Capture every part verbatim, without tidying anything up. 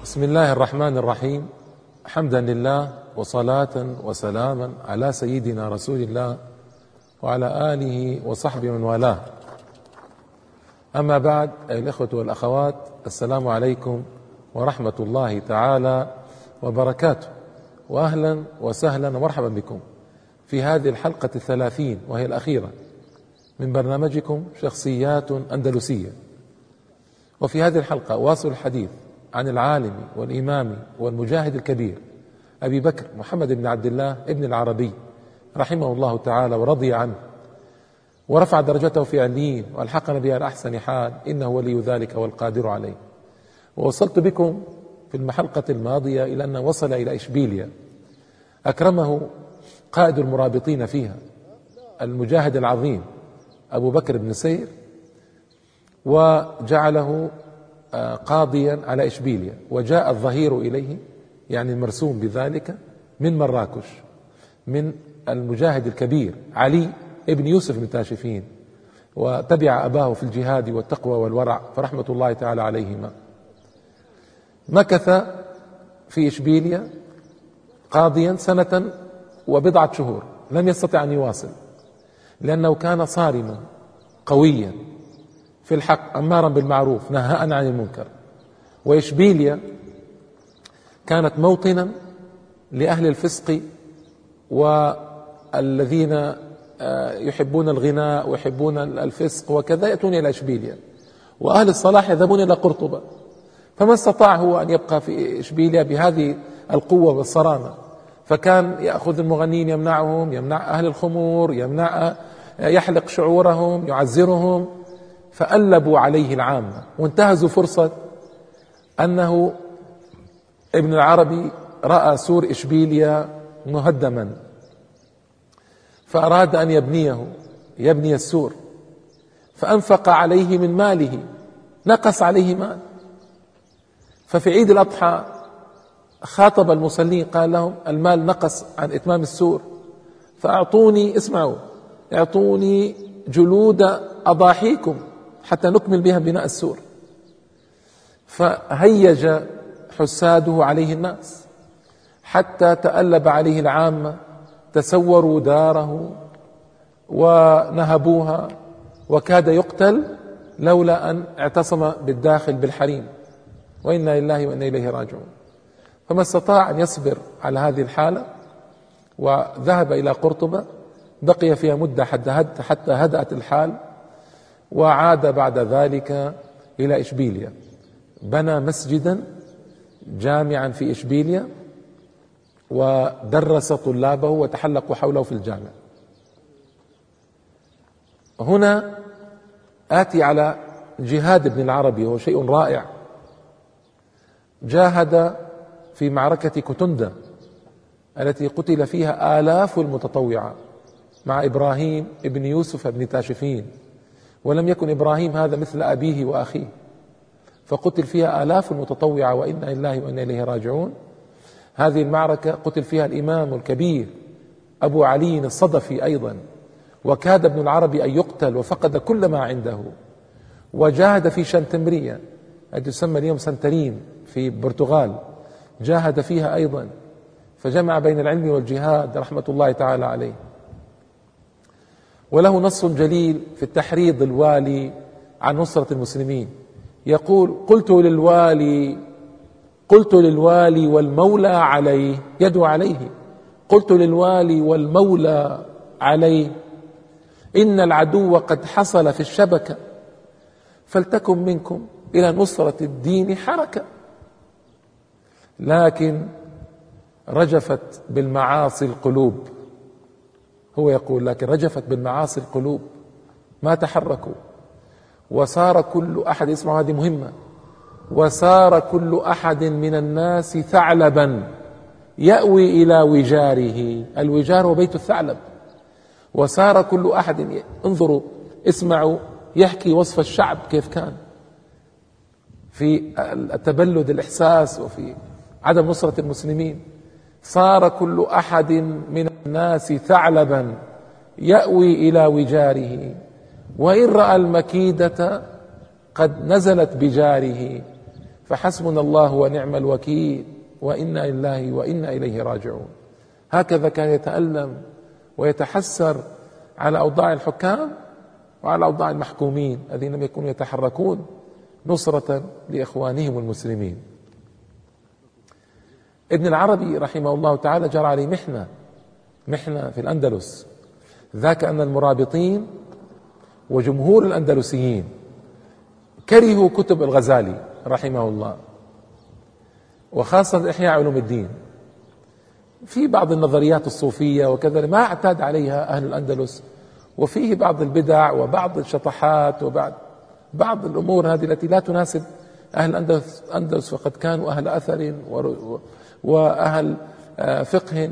بسم الله الرحمن الرحيم. حمدا لله وصلاة وسلاما على سيدنا رسول الله وعلى آله وصحبه من والاه. أما بعد، أيها الإخوة والأخوات، السلام عليكم ورحمة الله تعالى وبركاته، وأهلا وسهلا ومرحبا بكم في هذه الحلقة الثلاثين وهي الأخيرة من برنامجكم شخصيات أندلسية. وفي هذه الحلقة واصل الحديث عن العالم والإمام والمجاهد الكبير أبي بكر محمد بن عبد الله ابن العربي رحمه الله تعالى ورضي عنه ورفع درجته في عليين والحقنا بها الأحسن حال، إنه ولي ذلك والقادر عليه. ووصلت بكم في الحلقة الماضية إلى أنه وصل إلى إشبيلية، أكرمه قائد المرابطين فيها المجاهد العظيم أبو بكر بن سير، وجعله قاضيا على إشبيلية، وجاء الظهير إليه يعني المرسوم بذلك من مراكش من المجاهد الكبير علي ابن يوسف بن تاشفين، وتبع أباه في الجهاد والتقوى والورع فرحمة الله تعالى عليهما. مكث في إشبيلية قاضيا سنة وبضعة شهور، لم يستطع أن يواصل لأنه كان صارما قويا في الحق أمارا بالمعروف نهاء عن المنكر. وإشبيلية كانت موطنا لأهل الفسق والذين يحبون الغناء ويحبون الفسق وكذا يأتون إلى إشبيلية، وأهل الصلاح يذهبون إلى قرطبة. فما استطاع هو أن يبقى في إشبيلية بهذه القوة والصرامة، فكان يأخذ المغنين يمنعهم، يمنع أهل الخمور، يمنع يحلق شعورهم، يعزرهم، فألبوا عليه العامة وانتهزوا فرصة أنه ابن العربي رأى سور إشبيلية مهدما فأراد أن يبنيه يبني السور، فأنفق عليه من ماله، نقص عليه مال. ففي عيد الأضحى خاطب المصلين قال لهم المال نقص عن إتمام السور، فأعطوني، اسمعوا، اعطوني جلود أضاحيكم حتى نكمل بها بناء السور. فهيج حساده عليه الناس حتى تألب عليه العامة، تسوروا داره ونهبوها، وكاد يقتل لولا أن اعتصم بالداخل بالحريم، وإنا لله وإنا إليه راجعون. فما استطاع أن يصبر على هذه الحالة وذهب إلى قرطبة، بقي فيها مدة حتى هدأت الحال، وعاد بعد ذلك إلى إشبيلية، بنى مسجدا جامعا في إشبيلية ودرس طلابه وتحلقوا حوله في الجامع. هنا آتي على جهاد ابن العربي، وهو شيء رائع. جاهد في معركة كتندة التي قتل فيها آلاف المتطوعة مع إبراهيم ابن يوسف ابن تاشفين، ولم يكن إبراهيم هذا مثل أبيه وأخيه، فقتل فيها آلاف المتطوعة، وإنا لله وإنا إليه راجعون. هذه المعركة قتل فيها الإمام الكبير أبو علي الصدفي أيضا، وكاد ابن العربي أن يقتل وفقد كل ما عنده. وجاهد في شنتمرية التي تسمى اليوم سنترين في البرتغال، جاهد فيها أيضا، فجمع بين العلم والجهاد رحمة الله تعالى عليه. وله نص جليل في التحريض الوالي عن نصرة المسلمين، يقول: قلت للوالي قلت للوالي والمولى عليه، يدعو عليه، قلت للوالي والمولى عليه إن العدو قد حصل في الشبكة، فلتكن منكم إلى نصرة الدين حركة. لكن رجفت بالمعاصي القلوب، هو يقول لكن رجفت بالمعاصي القلوب، ما تحركوا. وصار كل أحد، اسمعوا هذه مهمة، وصار كل أحد من الناس ثعلبا يأوي إلى وجاره. الوجار هو بيت الثعلب. وصار كل أحد، انظروا اسمعوا، يحكي وصف الشعب كيف كان في التبلد الإحساس وفي عدم نصرة المسلمين. صار كل أحد من الناس ثعلبا يأوي إلى وجاره، وإن رأى المكيدة قد نزلت بجاره. فحسبنا الله ونعم الوكيل وإنا لله وإنا إليه راجعون. هكذا كان يتألم ويتحسر على أوضاع الحكام وعلى أوضاع المحكومين الذين لم يكونوا يتحركون نصرة لإخوانهم المسلمين. ابن العربي رحمه الله تعالى جرى عليه محنة محنة في الأندلس، ذاك أن المرابطين وجمهور الأندلسيين كرهوا كتب الغزالي رحمه الله، وخاصة إحياء علوم الدين. في بعض النظريات الصوفية وكذا ما اعتاد عليها أهل الأندلس، وفيه بعض البدع وبعض الشطحات وبعض بعض الأمور هذه التي لا تناسب أهل الأندلس، فقد كانوا أهل أثر وأهل فقه،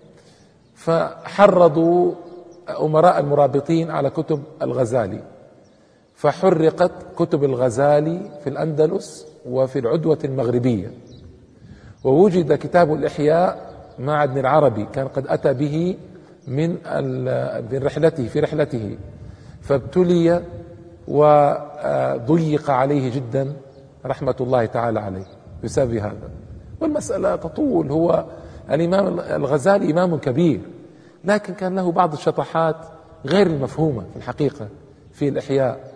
فحرضوا أمراء المرابطين على كتب الغزالي، فحرقت كتب الغزالي في الأندلس وفي العدوة المغربية. ووجد كتاب الإحياء مع ابن العربي، كان قد أتى به من من رحلته في رحلته، فابتلي وضيق عليه جدا رحمة الله تعالى عليه بسبب هذا. والمسألة تطول. هو الإمام الغزالي إمام كبير، لكن كان له بعض الشطحات غير المفهومة في الحقيقة في الإحياء،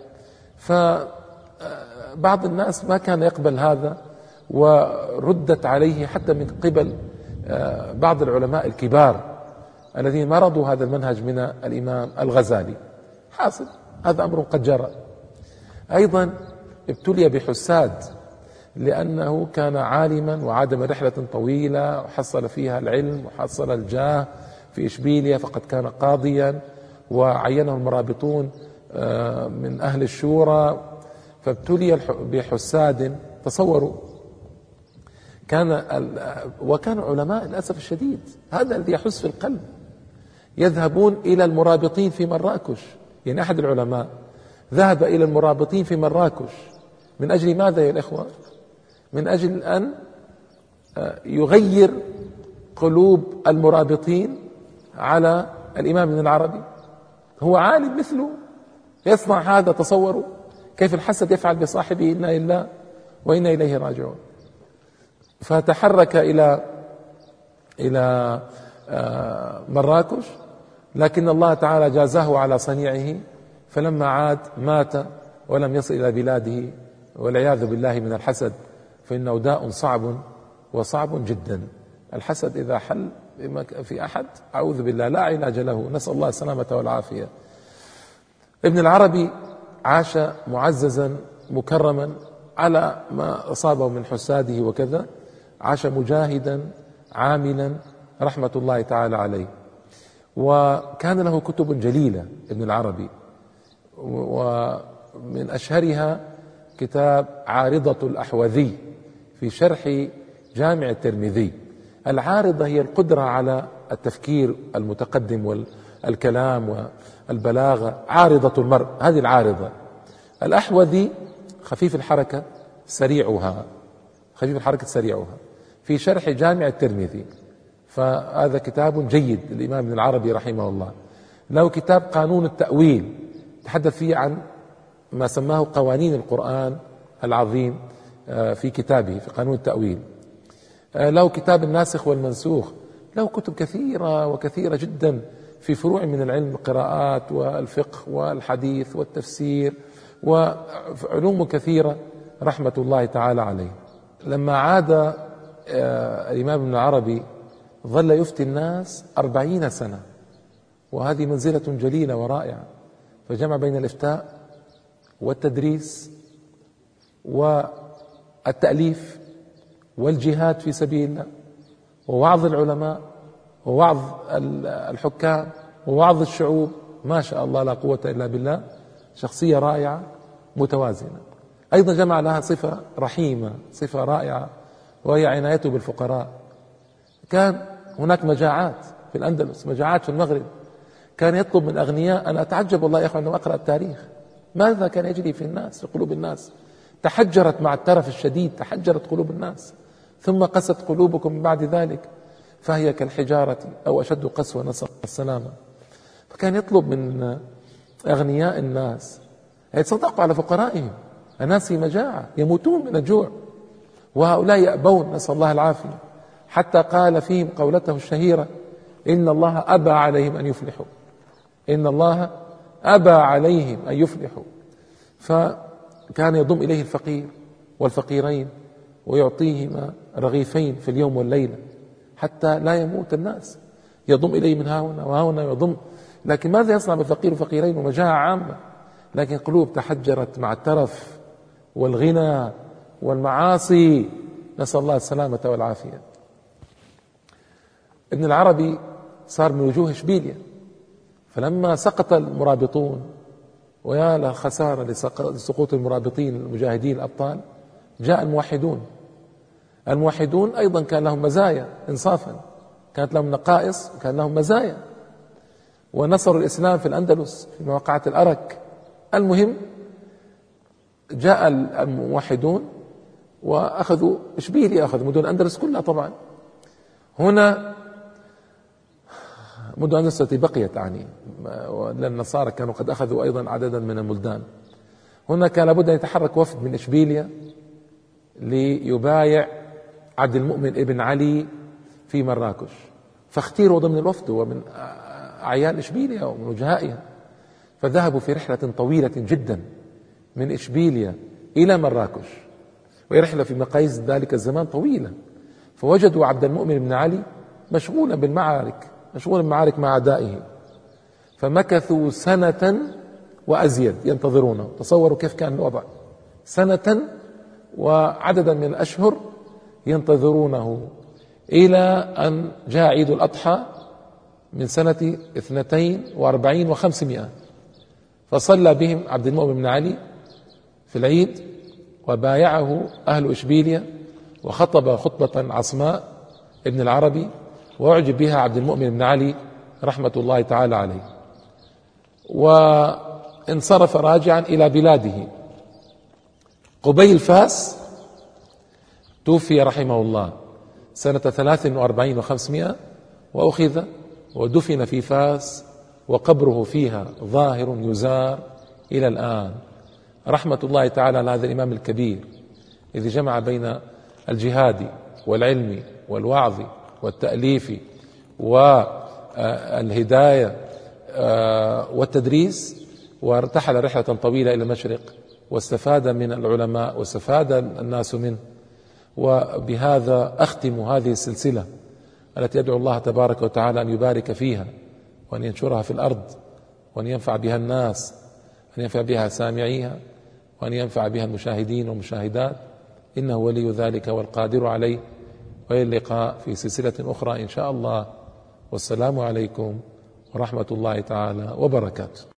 فبعض الناس ما كان يقبل هذا، وردت عليه حتى من قبل بعض العلماء الكبار الذين مرضوا هذا المنهج من الإمام الغزالي. حاصل هذا أمر قد جرى. أيضا ابتلي بحساد، لأنه كان عالما وعاد من رحلة طويلة وحصل فيها العلم وحصل الجاه في إشبيلية، فقد كان قاضيا وعينه المرابطون من أهل الشورى، فابتلي بحساد. تصوروا، كان وكان علماء للأسف الشديد، هذا الذي يحس في القلب، يذهبون إلى المرابطين في مراكش. يعني أحد العلماء ذهب إلى المرابطين في مراكش من أجل ماذا يا الإخوة؟ من أجل أن يغير قلوب المرابطين على الإمام ابن العربي. هو عالم مثله يصنع هذا. تصوروا كيف الحسد يفعل بصاحبه. إنا لله وإنا إليه راجعون. فتحرك إلى إلى مراكش، لكن الله تعالى جازاه على صنيعه، فلما عاد مات ولم يصل إلى بلاده، والعياذ بالله من الحسد، فإنه داء صعب وصعب جدا. الحسد إذا حل في أحد أعوذ بالله لا علاج له، نسأل الله السلامة والعافية. ابن العربي عاش معززا مكرما على ما أصابه من حساده وكذا، عاش مجاهدا عاملا رحمة الله تعالى عليه. وكان له كتب جليلة ابن العربي، ومن أشهرها كتاب عارضة الأحوذي في شرح جامع الترمذي. العارضة هي القدرة على التفكير المتقدم والكلام والبلاغة، عارضة المرء هذه العارضة. الأحوذي خفيف الحركة سريعها، خفيف الحركة سريعها في شرح جامع الترمذي. فهذا كتاب جيد للإمام ابن العربي رحمه الله. له كتاب قانون التأويل، تحدث فيه عن ما سماه قوانين القرآن العظيم في كتابه في قانون التأويل. له كتاب الناسخ والمنسوخ. له كتب كثيرة وكثيرة جدا في فروع من العلم، القراءات والفقه والحديث والتفسير وعلوم كثيرة رحمة الله تعالى عليه. لما عاد الإمام ابن العربي ظل يفتي الناس أربعين سنة، وهذه منزلة جليلة ورائعة، فجمع بين الإفتاء والتدريس والتأليف والجهاد في سبيل الله ووعظ العلماء ووعظ الحكام ووعظ الشعوب. ما شاء الله لا قوة إلا بالله، شخصية رائعة متوازنة. أيضا جمع لها صفة رحيمة، صفة رائعة، وهي عنايته بالفقراء. كان هناك مجاعات في الأندلس، مجاعات في المغرب، كان يطلب من أغنياء. أنا أتعجب والله يا أخوان عندما أقرأ التاريخ ماذا كان يجري في الناس، في قلوب الناس. تحجرت مع الترف الشديد، تحجرت قلوب الناس، ثم قست قلوبكم من بعد ذلك فهي كالحجارة أو أشد قسوة، نسأل السلامة. فكان يطلب من أغنياء الناس يتصدقوا على فقرائهم. الناس في مجاعة يموتون من الجوع، وهؤلاء يأبون، نسأل الله العافية، حتى قال فيهم قولته الشهيرة: إن الله أبى عليهم أن يفلحوا، إن الله أبى عليهم أن يفلحوا. فكان يضم إليه الفقير والفقيرين ويعطيهما رغيفين في اليوم والليلة حتى لا يموت الناس، يضم إليه من هنا وهنا يضم. لكن ماذا يصنع بالفقير والفقيرين ومجاعة عامة؟ لكن قلوب تحجرت مع الترف والغنى والمعاصي، نسأل الله السلامة والعافية. ابن العربي صار من وجوه إشبيلية، فلما سقط المرابطون، ويا لخسارة لسقوط المرابطين المجاهدين الأبطال، جاء الموحدون. الموحدون أيضا كان لهم مزايا إنصافا، كانت لهم نقائص وكان لهم مزايا، ونصروا الإسلام في الأندلس في مواقعة الأرك. المهم جاء الموحدون وأخذوا إشبيلية، أخذوا مدن الأندلس كلها. طبعا هنا مدن الأندلس التي بقيت يعني، لأن النصارى كانوا قد أخذوا أيضا عددا من البلدان. هنا كان لابد أن يتحرك وفد من إشبيلية ليبايع عبد المؤمن ابن علي في مراكش، فاختيروا ضمن الوفد ومن أعيان إشبيلية ومن وجهائها، فذهبوا في رحلة طويلة جدا من إشبيلية إلى مراكش، وهي رحلة في مقاييس ذلك الزمان طويلة. فوجدوا عبد المؤمن بن علي مشغولا بالمعارك، مشغولا بالمعارك مع أعدائه، فمكثوا سنة وأزيد ينتظرونه. تصوروا كيف كان الوضع، سنة وعددا من الأشهر ينتظرونه، إلى أن جاء عيد الأضحى من سنة اثنتين واربعين وخمسمائة، فصلى بهم عبد المؤمن بن علي في العيد، وبايعه أهل إشبيلية، وخطب خطبة عصماء ابن العربي، وأعجب بها عبد المؤمن بن علي رحمة الله تعالى عليه، وانصرف راجعا إلى بلاده. قبيل فاس توفي رحمه الله سنة ثلاث واربعين وخمسمائة، وأخذ ودفن في فاس، وقبره فيها ظاهر يزار إلى الآن، رحمة الله تعالى على هذا الإمام الكبير، إذ جمع بين الجهاد والعلم والوعظ والتأليف والهداية والتدريس، وارتحل رحلة طويلة إلى المشرق، واستفاد من العلماء واستفاد الناس منه. وبهذا أختم هذه السلسلة التي أدعو الله تبارك وتعالى أن يبارك فيها، وأن ينشرها في الأرض، وأن ينفع بها الناس، أن ينفع بها سامعيها، وأن ينفع بها المشاهدين والمشاهدات، إنه ولي ذلك والقادر عليه. وإلى اللقاء في سلسلة أخرى إن شاء الله، والسلام عليكم ورحمة الله تعالى وبركاته.